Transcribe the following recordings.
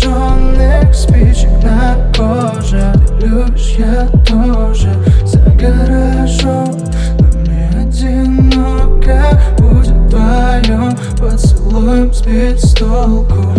зажженных спичек на коже. Ты любишь, я тоже. За гаражом нам не одиноко. Будет вдвоем поцелуем сбить с толку.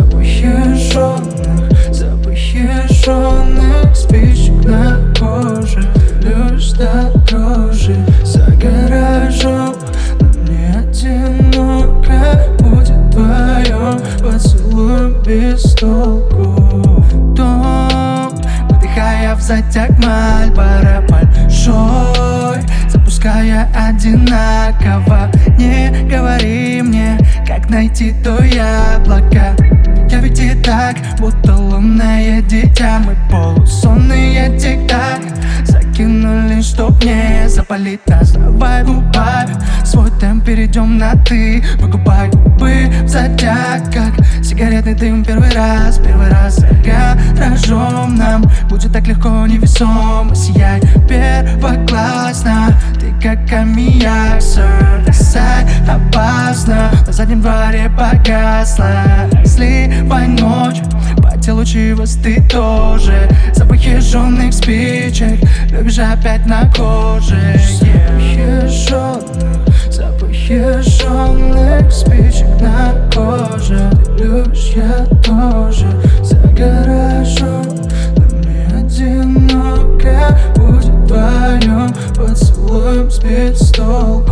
Запахи жжёных спичек на коже. Ты любишь дороже. За гаражом нам не одиноко. Будет вдвоем поцелуем без толку. Дом, выдыхая в затяг Мальборо большой, запуская одинаково. Не говори мне, как найти то яблоко. Я ведь и так, будто лунное дитя. Мы полусонные тик-так закинули, чтоб не запалить нас. Давай убавь свой темп, перейдем на ты. Выкупай губы в затяг, как сигаретный дым. Первый раз за гаражом нам будет так легко, невесомо. Сияй первоклассно, ты как аммиак, сэр, опасно. На заднем дворе погасла разливай ночь, по телу чивос ты тоже. Запахи жжёных спичек, любишь опять на коже. Запахи жжёных спичек на коже. Ты любишь, я тоже. За гаражом нам не одиноко. Будет вдвоем поцелуем сбить с толку.